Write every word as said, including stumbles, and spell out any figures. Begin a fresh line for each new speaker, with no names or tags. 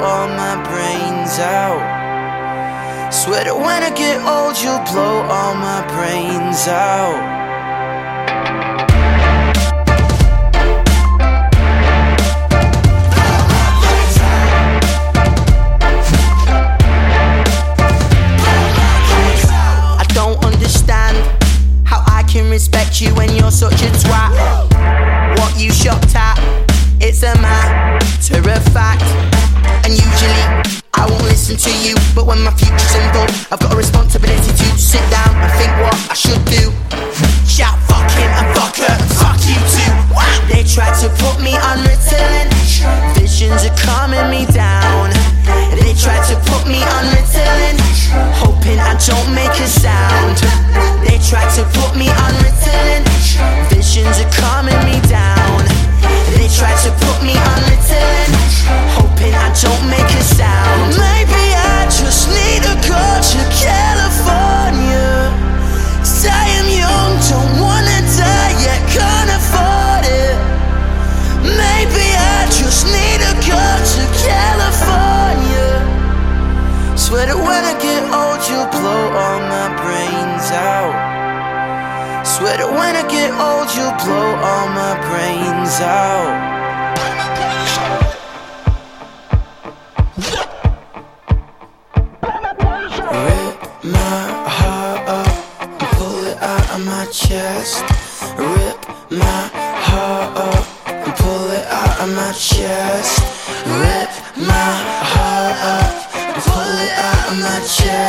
all my brains out. Swear that when I get old, you'll blow all my brains out. Respect you when you're such a twat. What you shocked at? It's a matter of fact. And usually I won't listen to you, but when my future's involved, I've got a responsibility to sit down and think what I should do. Shout fuck him and fuck her and fuck you too. They tried to put me on Ritalin. Visions are calming me down. They tried to put me on Ritalin, hoping I don't make a sound. They tried to put me on Ritalin. Visions are calming me down. They tried to put me on Ritalin, hoping I don't make a sound. Maybe I just need to go to California. Say I'm young, don't wanna die yet, can't afford it. Maybe I just need to go to California. Swear that when I get old, you'll blow all my brains out. Swear that when I get old, you'll blow all my brains out. Rip my heart up and pull it out of my chest. Rip my heart up and pull it out of my chest. Rip my heart up and pull it out of my chest.